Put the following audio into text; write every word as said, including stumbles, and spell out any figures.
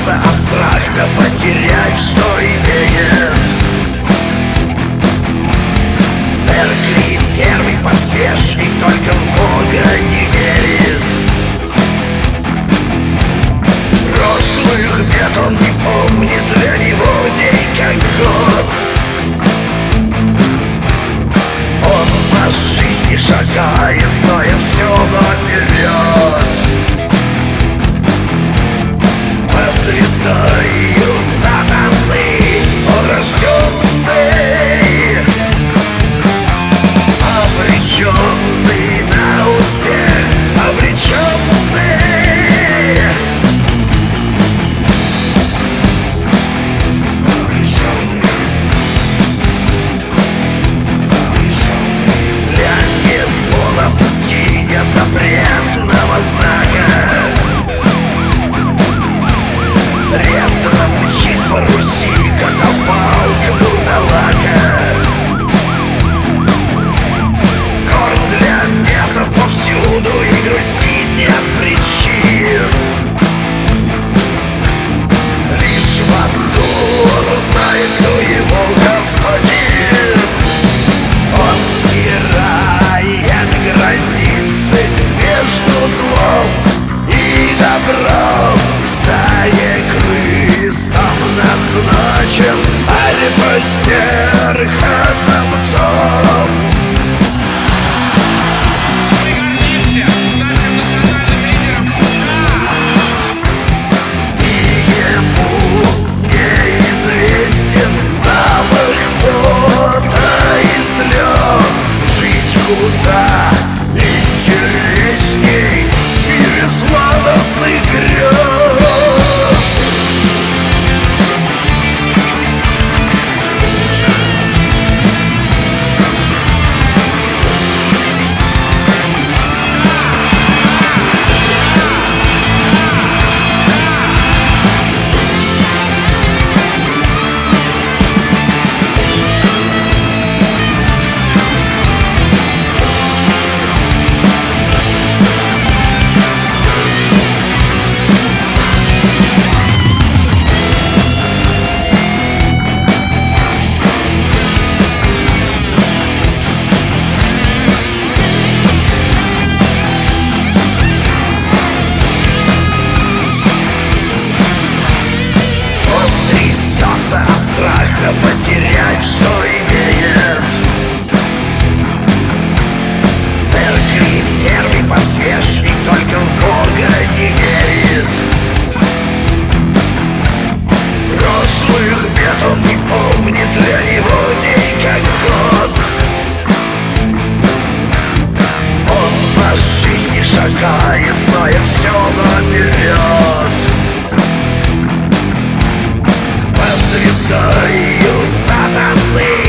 трясется от страха потерять, что имеет. В церкви первый подсвечник только в Бога не верит. Прошлых бед он не помнит, для него день как год. Он по жизни шагает, зная все наперед. Под звездою сатаны он рожденный, обреченный на успех, обреченный. Запретного знака резво мчит по Руси катафалк вурдалака. Корм для бесов повсюду, и грустить нет причин. Лишь в аду он узнает, кто его господин. Он стирает границы между злом и добром. В стае крыс сам назначен альфа-стерха самцом. И ему неизвестен запах пота и слез. Жить куда интересней и сладостных грез. От страха потерять, что имеет. В церкви первый подсвечник только в Бога не верит. Прошлых бед он не помнит, для него день как год. Он по жизни шагает, зная все наперед. Звездою сатаны